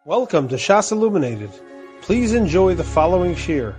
Welcome to Shas Illuminated. Please enjoy the following shir.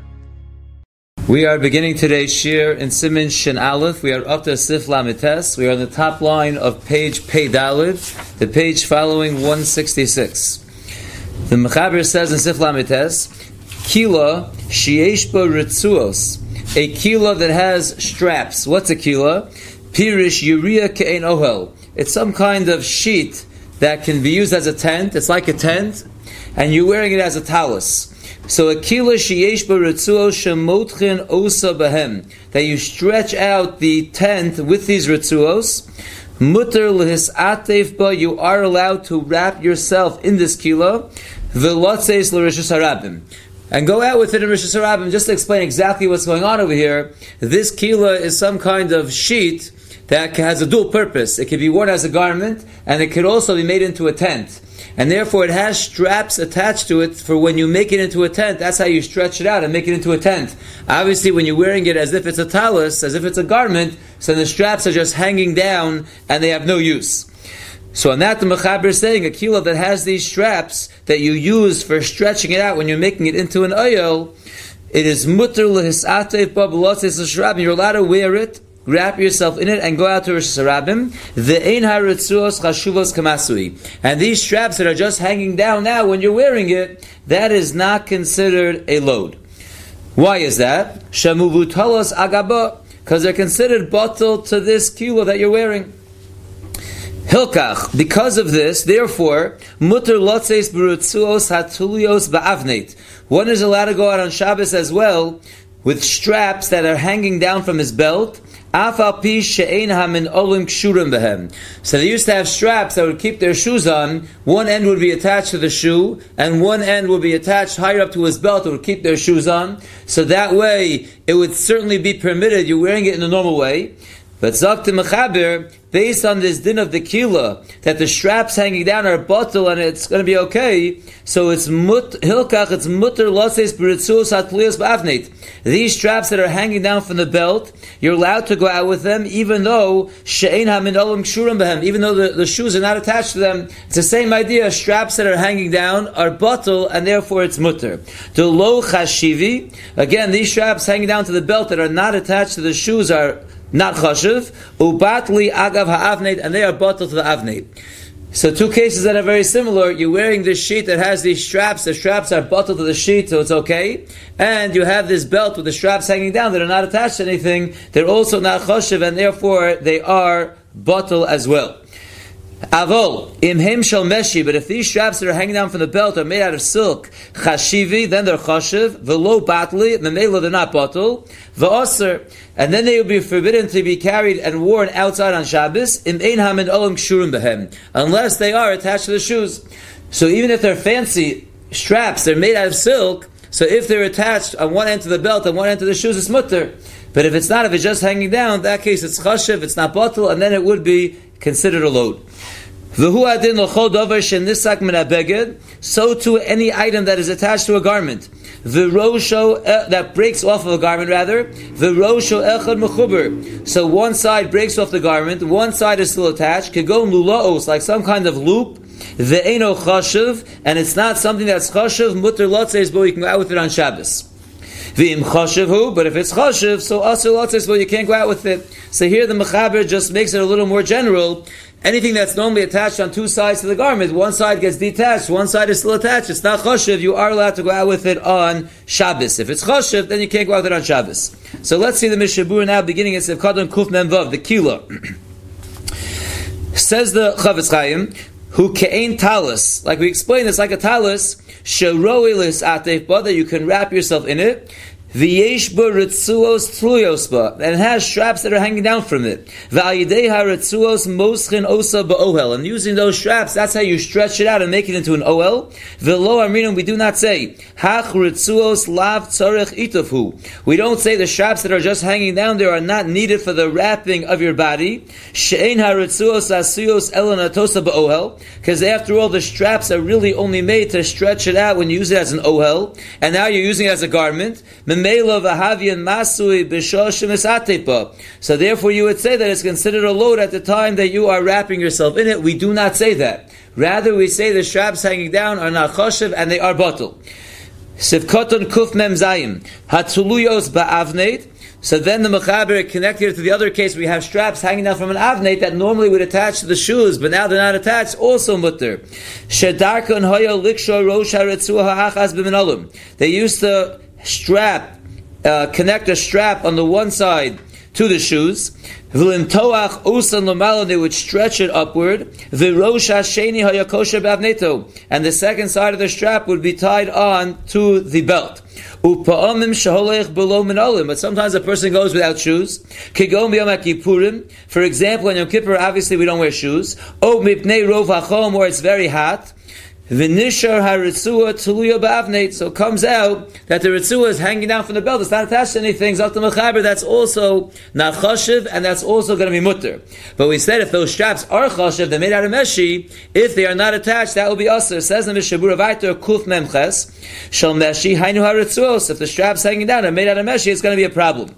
We are beginning today's shir in Siman Shin Aleph. We are up to Sif Lamites. We are on the top line of page Pei Daled, the page following 166. The Mechaber says in Sif Lamites, Kila sheyesh bo ritzuos, a kila that has straps. What's a kila? Pirish yuria ke'ein ohel. It's some kind of sheet that can be used as a tent. It's like a tent, and you're wearing it as a talus. So a kila sheyesh bo ritzuos shemotchen osa behem, that you stretch out the tent with these ritzuos. Mutter lehisatef ba, you are allowed to wrap yourself in this kila. V'lotzeis l'rishus harabim, and go out with it in Rishus Harabim. Just to explain exactly what's going on over here, this kila is some kind of sheet that has a dual purpose. It can be worn as a garment, and it could also be made into a tent. And therefore it has straps attached to it for when you make it into a tent. That's how you stretch it out and make it into a tent. Obviously when you're wearing it as if it's a talus, as if it's a garment, so the straps are just hanging down and they have no use. So on that the Mechaber is saying a kila that has these straps that you use for stretching it out when you're making it into an oil, it is mutter lehisatef ba b'lotzes l'sharabim. You're allowed to wear it, wrap yourself in it, and go out to Rishus Harabim. Ve'ein haritzuos chashuvos kamasui. And these straps that are just hanging down now when you're wearing it, that is not considered a load. Why is that? Shemuvutalos agaba, because they're considered batel to this kila that you're wearing. Hilkach, because of this, therefore, mutter lotzeis b'ritzuos hatulios ba'avneit. One is allowed to go out on Shabbos as well with straps that are hanging down from his belt. Afal pi she'ein hamin olim kshurim behem. So they used to have straps that would keep their shoes on. One end would be attached to the shoe, and one end would be attached higher up to his belt that would keep their shoes on. So that way, it would certainly be permitted. You're wearing it in the normal way. But Zakti Mechaber, based on this din of the kila, that the straps hanging down are batel and it's going to be okay, so it's hilkach, it's mutter lotzeis b'ritzuos hatliyos ba'avneit. These straps that are hanging down from the belt, you're allowed to go out with them, even though she'ein hamin olam kshurim behem, even though the shoes are not attached to them. It's the same idea. Straps that are hanging down are batel, and therefore it's mutter. The lo chashivi, again, these straps hanging down to the belt that are not attached to the shoes are not chashiv, ubatli agav ha'avneit, and they are batel to the avneit. So two cases that are very similar. You're wearing this sheet that has these straps. The straps are batel to the sheet, so it's okay. And you have this belt with the straps hanging down that are not attached to anything. They're also not chashiv, and therefore they are batel as well. Avol imhem shel meshi, but if these straps that are hanging down from the belt are made out of silk, chashivi, then they're chashiv. Velo batli, memela, they're not batel. V'oser, and then they will be forbidden to be carried and worn outside on Shabbos. Im ein hamin olam kshurim behem, unless they are attached to the shoes. So even if they're fancy straps, they're made out of silk. So if they're attached on one end to the belt and one end to the shoes, it's mutter. But if it's not, if it's just hanging down, in that case it's chashiv, it's not batel, and then it would be considered a load. So too any item that is attached to a garment, that breaks off of a garment rather, so one side breaks off the garment, one side is still attached, could go lulaos, like some kind of loop, ve'eno chashiv, and it's not something that's chashiv, mutter lotzeis, but you can go out with it on Shabbos. V'im chashiv, but if it's chashiv, so asur lotzeis, but you can't go out with it. So here the Mechaber just makes it a little more general. Anything that's normally attached on two sides to the garment, one side gets detached, one side is still attached. It's not chashiv. You are allowed to go out with it on Shabbos. If it's chashiv, then you can't go out with it on Shabbos. So let's see the Mishabur now, beginning at Sevkadon Kuf Mem Vav, the kila. Says the Chavetz Chaim, who ke'ein talus, like we explained, it's like a talus, she'roi lis'atef ba, that you can wrap yourself in it. V'yesh bo ritzuos tluyos ba, and it has straps that are hanging down from it. V'ayidei ha-ritzuos moschin osa ba'ohel, and using those straps, that's how you stretch it out and make it into an ohel. V'lo amrinum, we do not say hach ritzuos lav tzarech itofhu. We don't say the straps that are just hanging down there are not needed for the wrapping of your body. She'ein ha-ritzuos asuyos elon atosa ba'ohel, because after all, the straps are really only made to stretch it out when you use it as an ohel, and now you're using it as a garment. So therefore you would say that it's considered a load at the time that you are wrapping yourself in it. We do not say that. Rather, we say the straps hanging down are not chashiv and they are batel. Sivkoton kuf mem zayim hatuluyos ba'avneit. So then the Mechaber connected to the other case where we have straps hanging down from an avneit that normally would attach to the shoes, but now they're not attached, also mutter. Shedarkon hoya liksho rosh haretzua ha'achaz b'minolum. They used to connect a strap on the one side to the shoes. V'limtoach usan l'malo, they would stretch it upward. V'rosh hasheni hoya kosher b'avneito, and the second side of the strap would be tied on to the belt. But sometimes a person goes without shoes. For example, on Yom Kippur, obviously we don't wear shoes. Or it's very hot. So it comes out that the ritzua is hanging down from the belt. It's not attached to anything. That's also not chashiv, and that's also going to be mutter. But we said if those straps are chashiv, they're made out of meshi. If they are not attached, that will be usher. Says the Mishabura Vayter Kuf Memches Shal Meshi Hainu HaRitzuos. If the straps hanging down are made out of meshi, it's going to be a problem.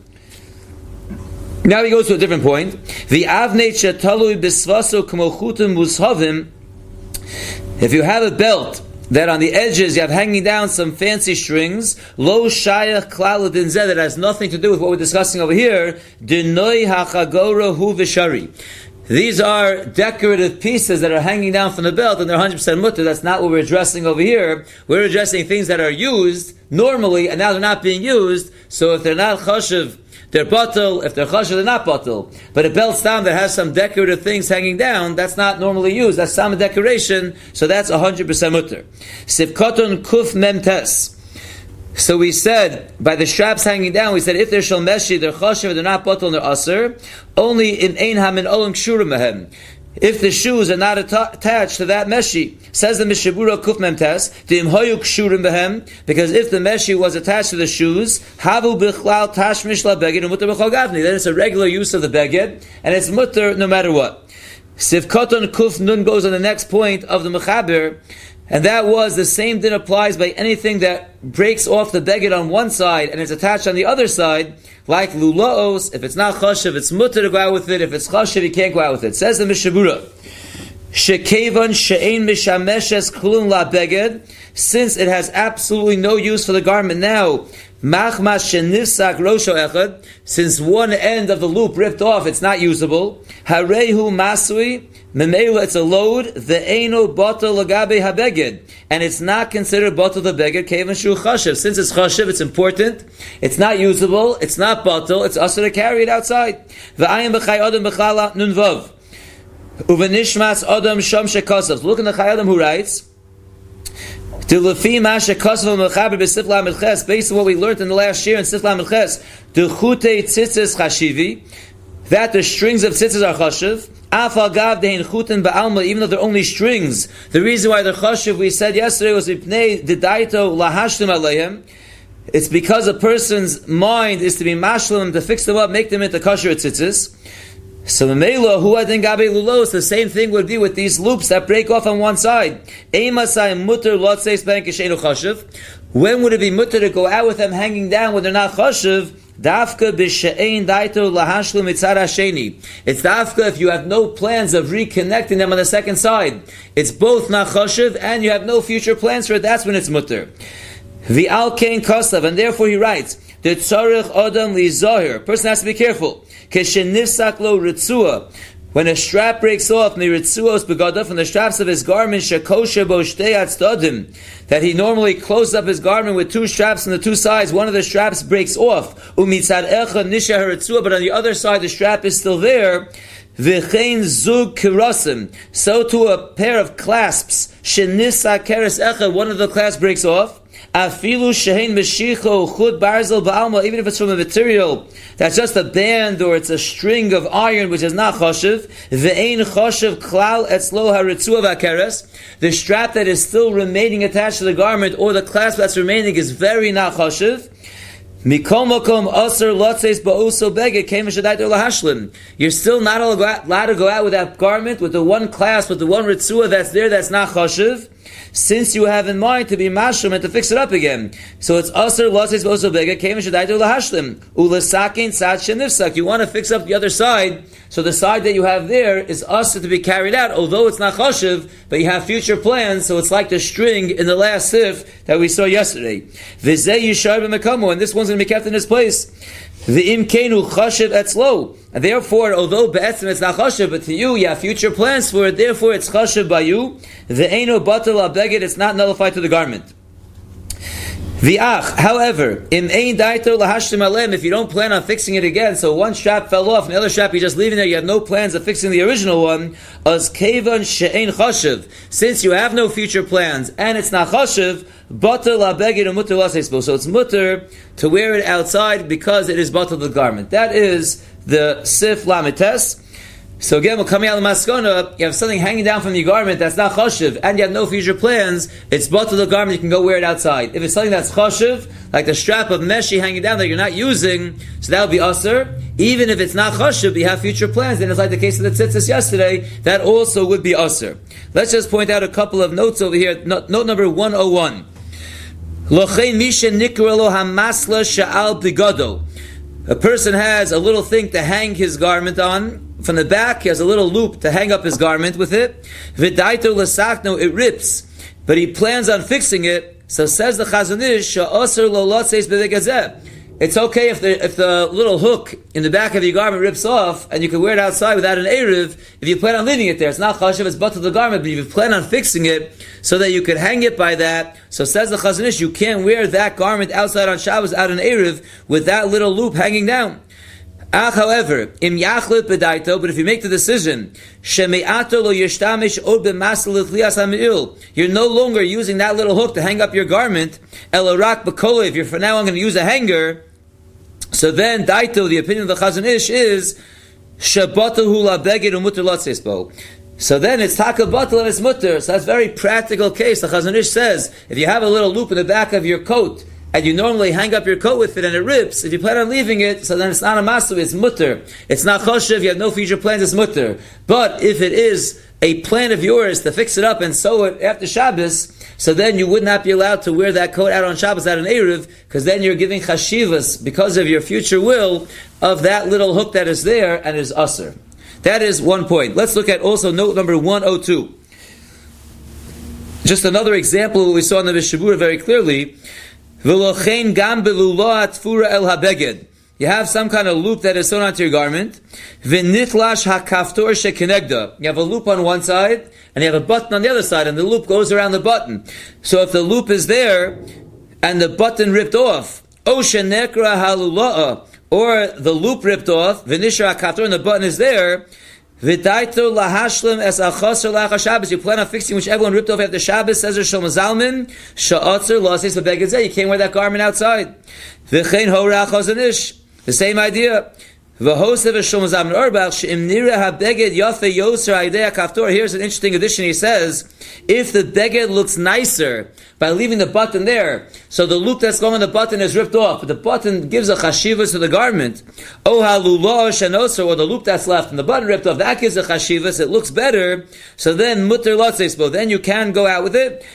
Now he goes to a different point. The avneit shetalui bisvaso k'mochutim mushavim. If you have a belt that on the edges you have hanging down some fancy strings, lo shayach klal din zeh, that has nothing to do with what we're discussing over here, dinoi hachagora hu v'shari. These are decorative pieces that are hanging down from the belt, and they're 100% mutter. That's not what we're addressing over here. We're addressing things that are used normally, and now they're not being used. So if they're not chashiv, they're batel. If they're chashiv, they're not batel. But a belt stam that has some decorative things hanging down, that's not normally used. That's some decoration, so that's 100% mutter. Sivkoton kuf memtes. So we said, by the straps hanging down, we said if they're shal meshi, they're chashiv, they're not batel, and they're aser. Only in ein hamin olam kshurim mehem. If the shoes are not attached to that meshi, says the Mishabura Kuf Memtes, Dim hoyu kshurim behem, because if the meshi was attached to the shoes, havu bichlal tashmish la beged and mutter b'chol gavni, then it's a regular use of the beged, and it's mutter no matter what. Sivkoton Kuf Nun goes on the next point of the Mechaber, and that was the same din applies by anything that breaks off the beged on one side and is attached on the other side, like lulaos. If it's not chashiv, it's mutter to go out with it. If it's chashiv, you can't go out with it. Says the Mishabura, shekevan she'ein mishameshes klun la beged, since it has absolutely no use for the garment now, machmas shenifsak rosho echad, since one end of the loop ripped off, it's not usable. Harehu masui, memela, it's a load. The eino batel lagabe habeged, and it's not considered batel the beged kevan shu chashiv. Since it's chashiv, it's important. It's not usable. It's not batel. It's also to carry it outside. V'ayim b'chay adam b'chala nunvav uvenishmas adam sham shekasav. Look in the Chai Adam who writes, based on what we learned in the last year in Sifla Melches, that the strings of tzitzis are chashiv. Even though they're only strings, the reason why they're chashiv, we said yesterday, was it's because a person's mind is to be mashlim, to fix them up, make them into kosher tzitzis. So the same thing would be with these loops that break off on one side. When would it be mutter to go out with them hanging down when they're not chashiv? It's dafka if you have no plans of reconnecting them on the second side. It's both not chashiv and you have no future plans for it. That's when it's mutter. The alkein kosav, and therefore he writes, the tzarich adam li zohir. Person has to be careful. Keshenifsak lo ritzua. When a strap breaks off, from the straps of his garment, that he normally closes up his garment with two straps on the two sides. One of the straps breaks off, but on the other side the strap is still there. So to a pair of clasps, one of the clasps breaks off. Even if it's from a material that's just a band or it's a string of iron which is not chashiv, the strap that is still remaining attached to the garment or the clasp that's remaining is very not chashiv. You're still not allowed to go out with that garment, with the one clasp, with the one ritzua that's there, that's not chashiv. since you have in mind to be mashum and to fix it up again. So it's aser lasis boso bega came shadaitu lahashlim ulasakin sad shenifsak. You want to fix up the other side, so the side that you have there is aser to be carried out, although it's not chashiv, but you have future plans, so it's like the string in the last sif that we saw yesterday. V'zeh yishar b'mekamu, and this one's going to be kept in its place. The imkenu chashiv etzlo, and therefore, although be'etzim it's not chashiv, but to you have future plans for it, therefore it's chashiv by you. The eino batal abeged, it's not nullified to the garment. V'ach, however, im ein daito lahashlim alem, if you don't plan on fixing it again, so one strap fell off, and the other strap you're just leaving there, you have no plans of fixing the original one, as kevan she'ein chashiv, since you have no future plans, and it's not chashiv, batal abeged mutter lasesbo, so it's mutter to wear it outside because it is batal the garment. That is the sif lamites. So again, we're coming out of the maskona, you have something hanging down from your garment that's not chashiv, and you have no future plans, it's batal the garment, you can go wear it outside. If it's something that's chashiv, like the strap of meshi hanging down that you're not using, so that would be aser. Even if it's not chashiv, but you have future plans, then it's like the case of the tzitzis yesterday, that also would be aser. Let's just point out a couple of notes over here. Note number 101. Lochein misha nikra lo hamasla sha'al bigado. A person has a little thing to hang his garment on. From the back, he has a little loop to hang up his garment with it. V'daito l'sakno, it rips. But he plans on fixing it. So says the Chazon Ish, sha'oser lo lotzeis b'vegazeh. It's okay if the little hook in the back of your garment rips off, and you can wear it outside without an eruv, if you plan on leaving it there. It's not chashiv, it's batal the garment, but if you plan on fixing it, so that you could hang it by that. So says the Chazon Ish, you can't wear that garment outside on Shabbos out an eruv with that little loop hanging down. However, im yachlit bedaito, but if you make the decision, sheme'ato lo yishtamish od b'masel l'tlias ha'me'il, you're no longer using that little hook to hang up your garment, elarak b'kolev, you're for now I'm going to use a hanger, so then daito, the opinion of the Chazon Ish is, shebatahu la'beged u'muter latzesbo. So then it's taka batal and it's mutter. So that's a very practical case. The Chazon Ish says, if you have a little loop in the back of your coat, and you normally hang up your coat with it and it rips, if you plan on leaving it, so then it's not a masu, it's mutter. It's not choshev, you have no future plans, it's mutter. But if it is a plan of yours to fix it up and sew it after Shabbos, so then you would not be allowed to wear that coat out on Shabbos at an Eruv, because then you're giving chashivas, because of your future will, of that little hook that is there and is usher. That is one point. Let's look at also note number 102. Just another example of what we saw in the Mishabura very clearly. You have some kind of loop that is sewn onto your garment. You have a loop on one side, and you have a button on the other side, and the loop goes around the button. So if the loop is there, and the button ripped off, or the loop ripped off, and the button is there, you plan on fixing whichever one ripped off after Shabbos, says Shlomo Zalman, you can't wear that garment outside. The same idea. Here's an interesting addition. He says, if the beged looks nicer by leaving the button there, so the loop that's going on the button is ripped off, but the button gives a chashivas to the garment, or the loop that's left and the button ripped off, that gives a chashivas, it looks better, so then mutter lotzesbo, then you can go out with it.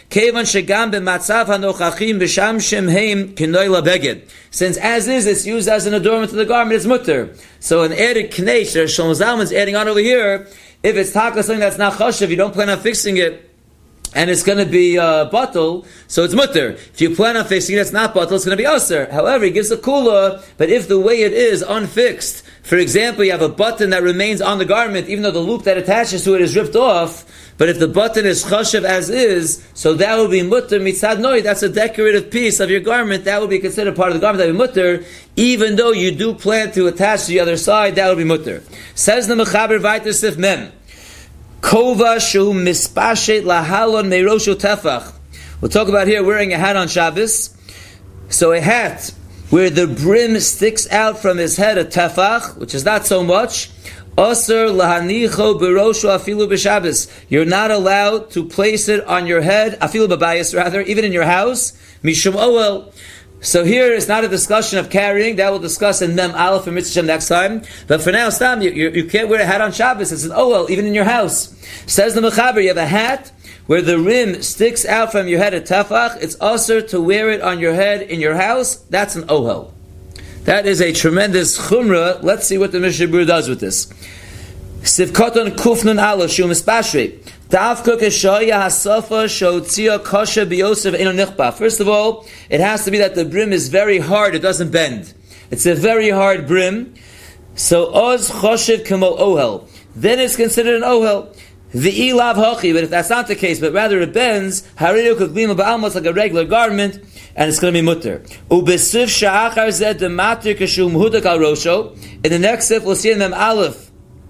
Since as is, it's used as an adornment to the garment, it's mutter. So an added knesh, that Shlomo Zalman is adding on over here, if it's taka something that's not chashiv, you don't plan on fixing it, and it's going to be batal, so it's mutter. If you plan on fixing it, it's not batal, it's going to be aser. However, he gives a kula, but if the way it is unfixed, for example, you have a button that remains on the garment, even though the loop that attaches to it is ripped off, but if the button is chashiv as is, so that would be mutter mitzad noi, that's a decorative piece of your garment, that would be considered part of the garment, that would be mutter, even though you do plan to attach to the other side, that would be mutter. Says the Mechaber Vayter Sif Mem, Kova shu mispashet lahalon meiroshu tefach. We'll talk about here wearing a hat on Shabbos. So a hat where the brim sticks out from his head, a tefach, which is not so much. Aser lahanicho beroshu afilu b'Shabbos. You're not allowed to place it on your head, afilu b'bayis rather, even in your house. Mishum oel. So here it's not a discussion of carrying, that we'll discuss in Mem Aleph and Mitzvah next time. But for now, Stam, you can't wear a hat on Shabbos. It's an OL, even in your house. Says the Mechaber, you have a hat where the rim sticks out from your head at tefach, it's also to wear it on your head in your house. That's an ohel. That is a tremendous chumrah. Let's see what the Mishnah Berurah does with this. Sivkoton kufnun alo shu mispashre. Davka keshaya hasafa shotzia kasha biyosef eno nichba. First of all, it has to be that the brim is very hard, it doesn't bend. It's a very hard brim. So oz choshev kemo ohel. Then it's considered an ohel. The ilav hachi, but if that's not the case, but rather it bends, haridu kaglima ba'almos like a regular garment, and it's going to be mutter. Ubesif sha'achar zed dematir kashum hudak al rosho. In the next sif, we'll see in Mem Aleph,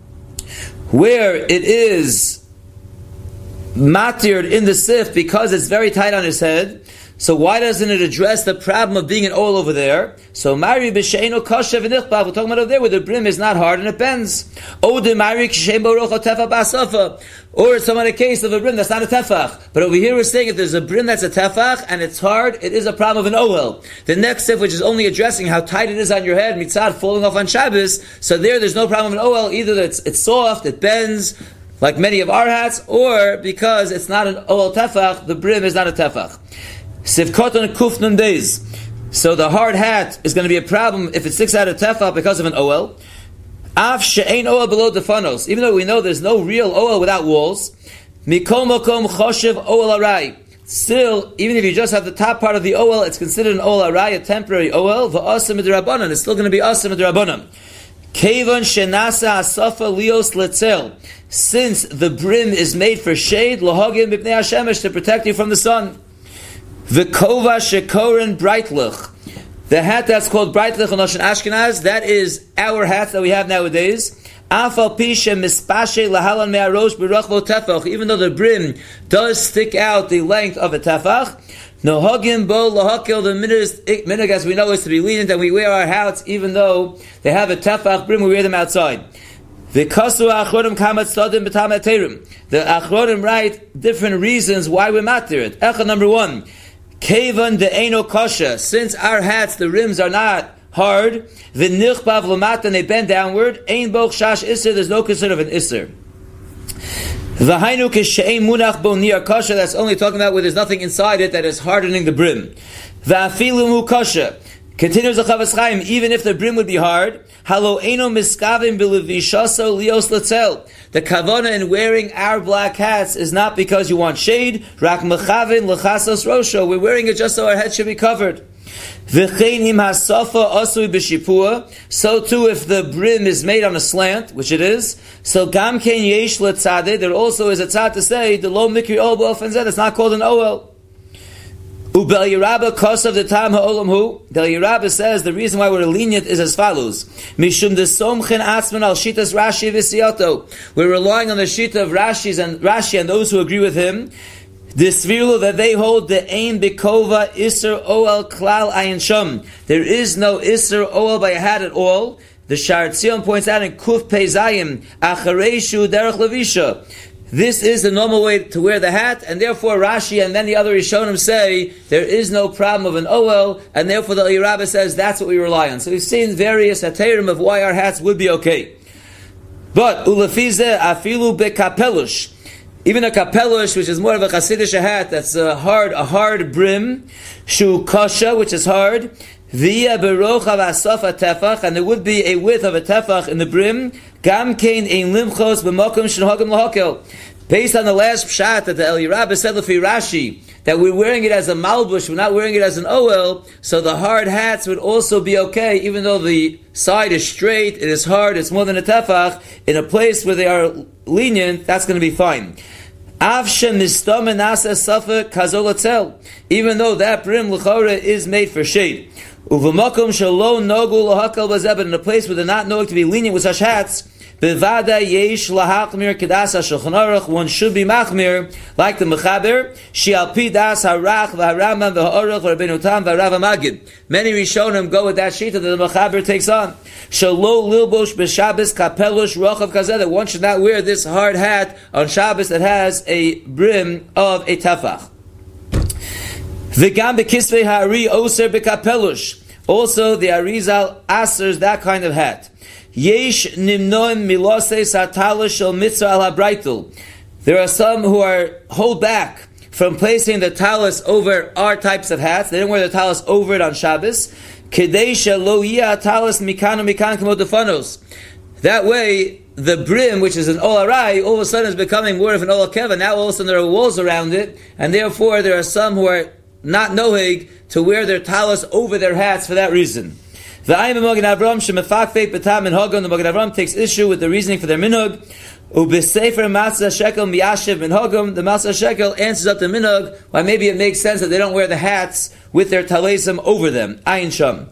where it is matired in the sif because it's very tight on his head. So why doesn't it address the problem of being an oil over there? So Mari b'sheino kashev v'nichbav. We're talking about over there where the brim is not hard and it bends. Or the Mari k'shem b'roch tefach b'asafa. Or it's some other case of a brim that's not a tefach. But over here we're saying if there's a brim that's a tefach and it's hard, it is a problem of an oil. The next sif, which is only addressing how tight it is on your head, mitzad falling off on Shabbos. So there's no problem of an oil. Either it's soft, it bends, like many of our hats, or because it's not an oil tefach, the brim is not a tefach. Sivkoton kufnun days. So the hard hat is going to be a problem if it sticks out of tefach because of an oel. Af she'ein oel below defanos. Even though we know there's no real oel without walls. Mikol mokom choshev oel arai. Still, even if you just have the top part of the oel, it's considered an oel arai, a temporary oel. V'asem midrabanan. It's still going to be asem midrabanan. Kevan shenasa asafa lios letzel. Since the brim is made for shade, lohagim b'pnei hashemesh, to protect you from the sun. V'kova shekoren breitlich. The hat that's called breitlich on Lashon Ashkenaz, that is our hats that we have nowadays. Afal pisha mispashe lahalan me'arosh b'rachvo tefach. Even though the brim does stick out the length of a tefach, nohagim bo lahakel. The minhag, as we know, is to be lenient, and we wear our hats even though they have a tefach brim. We wear them outside. The achronim write different reasons why we matter it. Echad number one. Kevan de eno kasha. Since our hats, the rims are not hard, v'nichbav l'mata, and they bend downward, ein boch shash iser, there's no concern of an iser. V'hainu k'she'ein munach bo nir kasha, that's only talking about where there's nothing inside it that is hardening the brim. V'afilu mu kasha. Continues the Chafetz Chaim, even if the brim would be hard, halo eno miskavim b'levishaso lios letzel. The kavana in wearing our black hats is not because you want shade. Rak mechavin lechasos rosho. We're wearing it just so our head should be covered. V'chein im hasafa asui b'shipua. So too, if the brim is made on a slant, which it is, so gam ken yesh letzadeh. There also is a tzad to say the lo mikri ol b'ofen zed. It's not called an oel. Ubel Yerabba kosav the tam ha'olam hu. Del Yerabba says the reason why we're lenient is as follows: Mishum desomchen atzman al shitas Rashi v'siyato. We're relying on the shita of Rashi and those who agree with him. This virul that they hold the ain bikova iser oel klal ayin sham. There is no iser oel by a hat at all. The Shar Tzion points out in Kuf Pei Zayim achareishu derech levisha. This is the normal way to wear the hat, and therefore Rashi and then the other Rishonim say there is no problem of an oel, and therefore the Yerabba says that's what we rely on. So we've seen various hateirim of why our hats would be okay. But ulafize afilu bekapelush, even a kapelush, which is more of a Hasidish hat, that's a hard brim, shu kasha, which is hard, via beroch of asafa tefach, and there would be a width of a tefach in the brim. Gam kein ein limchos b'mokum shenhagim lahakel. Based on the last pshat that the El Yerabba said lefi Rashi, that we're wearing it as a malbush, we're not wearing it as an oel, so the hard hats would also be okay, even though the side is straight, it is hard, it's more than a tefach. In a place where they are lenient, that's going to be fine. Even though that brim l'chora is made for shade. Uvamakom shalo nogu lahakal bazeb, in a place where they're not knowing to be lenient with such hats, bevada yesh lahachmir kedas HaShulchan Aruch, one should be machmir, like the Mechaber, she'alpi das harach v'haramam v'ha'aruch v'Rabbeinu Tam v'Rav Magid. Many Rishonim go with that sheet that the Mechaber takes on. Shalo lilbosh b'Shabbos kapelush rochav kazeh, that one should not wear this hard hat on Shabbos that has a brim of a tefach. V'gam b'kisvei ha'ari oser b'kapelush. Also, the Arizal asers that kind of hat. Yesh nimnoim milosei satala shel mitzvah al habraitul. There are some who hold back from placing the talus over our types of hats. They don't wear the talus over it on Shabbos. That way, the brim, which is an olarai, all of a sudden is becoming more of an olakeva. Now all of a sudden there are walls around it, and therefore there are some who are not nohig to wear their talus over their hats for that reason. The Magen Avraham takes issue with the reasoning for their minhag. Ubesefer Matzah Shekel Miyashiv Minhagim. The Matzah Shekel answers up the minhag why maybe it makes sense that they don't wear the hats with their talesim over them. Ayin Sham.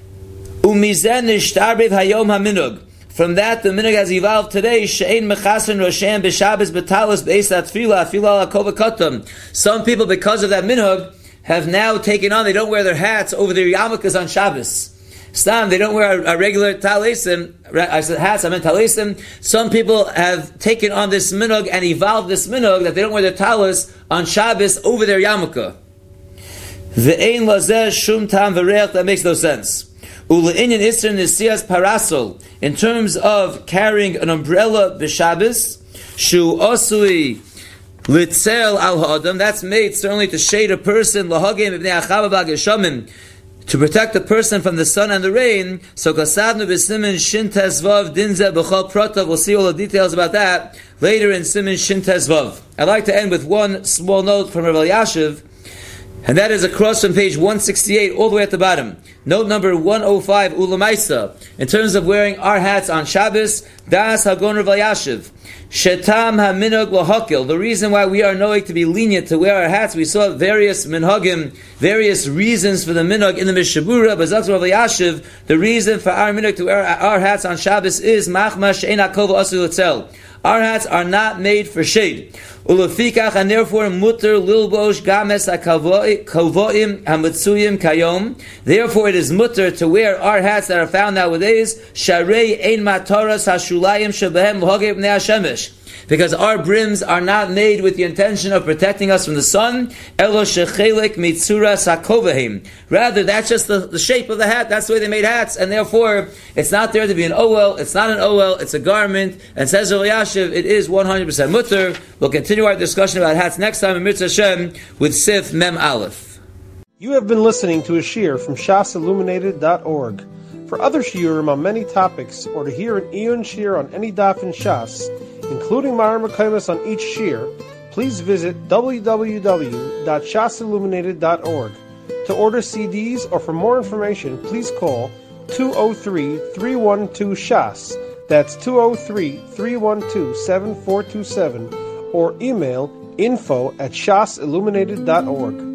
Umizen Nishtarbev Hayom HaMinhag. From that, the minhag has evolved today. She'ein mechasen roshem b'Shabbos b'talis b'esat tefila afila ala kova katam. Some people, because of that minhag, have now taken on. They don't wear their hats over their yarmulkes on Shabbos. Stam, they don't wear a regular talesim. I said hats, I meant talesim. Some people have taken on this minhag and evolved this minhag that they don't wear their talis on Shabbos over their yarmulke. Ve'ein lazeh shum tam v'reach. That makes no sense. Ule'inyan isser nesias parasol. In terms of carrying an umbrella b'Shabbos, shu osui litzel al ha'adam. That's made certainly to shade a person lahagim ibnei achava b'geshamim, to protect the person from the sun and the rain. So Kasadnu b'Simin Shin Tezvav Dinze B'chol Pratav. We'll see all the details about that later in Simin Shin Tezvav. I'd like to end with one small note from Rav Elyashiv, and that is across from page 168 all the way at the bottom. Note number 105, Ulamaisa. In terms of wearing our hats on Shabbos, Das Hagon Rav Elyashiv. Shetam ha-minhag lahakil. The reason why we are knowing to be lenient to wear our hats, we saw various minhagim, various reasons for the minhag in the Mishabura, but Zakh Rav Elyashiv, the reason for our minhag to wear our hats on Shabbos is machma she'ein hakova asu l'tzel. Our hats are not made for shade. Ulefikach, and therefore mutter lilbosh games ha-kavoim ha-mitzuyim kayom. Therefore it is mutter to wear our hats that are found nowadays. Sharei ein mataras ha-shulayim shebehem l'hagei b'nei ha-shemesh. Because our brims are not made with the intention of protecting us from the sun. Elo shechelek mitzuras hakovahim. Rather, that's just the shape of the hat. That's the way they made hats, and therefore it's not there to be an owel. It's not an owel. It's a garment. And says Rav Elyashiv, it is 100% mutter. We'll continue our discussion about hats next time in Mitzvah Hashem with Sif Mem Aleph. You have been listening to a shiur from shasilluminated.org. For other shiurim on many topics, or to hear an Iyun shiur on any daf in Shas, including Mara Mekaymas on each shiur, please visit www.shasilluminated.org. To order CDs or for more information, please call 203-312-SHAS. That's 203-312-7427, or email info@shasilluminated.org.